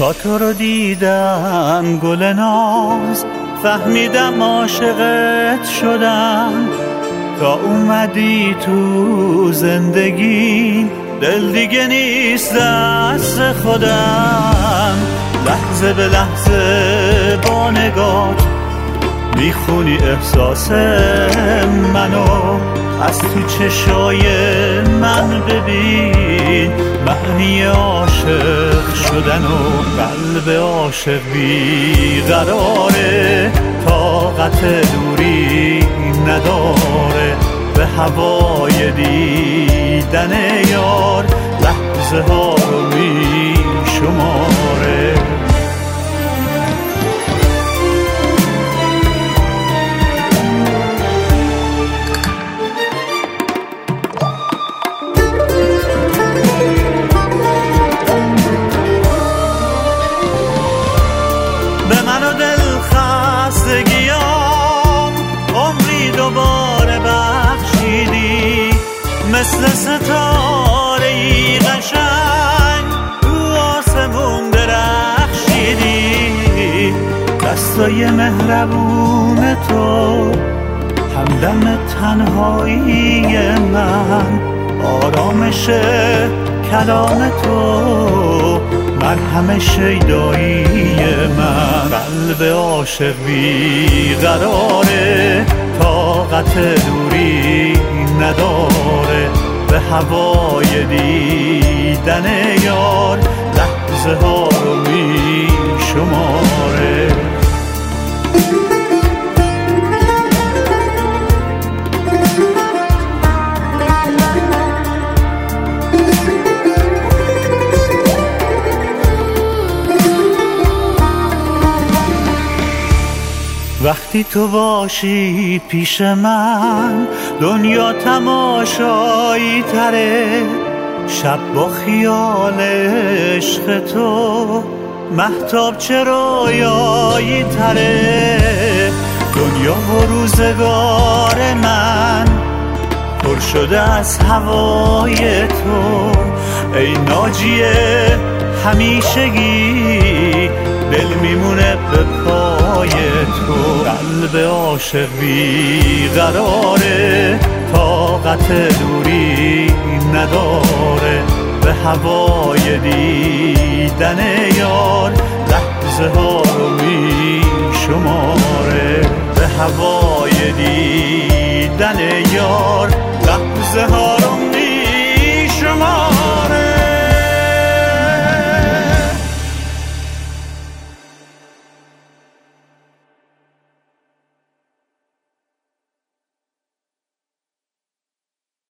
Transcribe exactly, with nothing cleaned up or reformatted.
تا تو رو دیدم گل ناز، فهمیدم عاشقت شدم. تا اومدی تو زندگی دل دیگه نیست دست خودم. لحظه به لحظه با نگات میخونی احساس منو، از تو چشای من ببین معنی عاشق شدن و قلب عاشق بیقراره، طاقت دوری نداره به هوای دیدن یار، لحظه ها رو می شماره. به من و دل خستگیام عمری دوباره بخشیدی، مثل ستاره‌ای قشنگ رو آسمون درخشیدی. دستای مهربون تو همدم تنهایی من، آرامش کلام تو مرهم شیدایی من. قلب عاشق بیقراره، طاقت دوری نداره به هوای دیدن یار، لحظه ها رو می شماره. وقتی تو باشی پیش من دنیا تماشایی تره، شب با خیال عشق تو مهتاب چه رویایی تره. دنیا و روزگار من پر شده از هوای تو، ای ناجی همیشگی دل میمونه به پای تو. قلب عاشق بیقراره، طاقت دوری نداره به هوای دیدن یار، لحظه ها رو می شماره به هوای دیدن یار، لحظه ها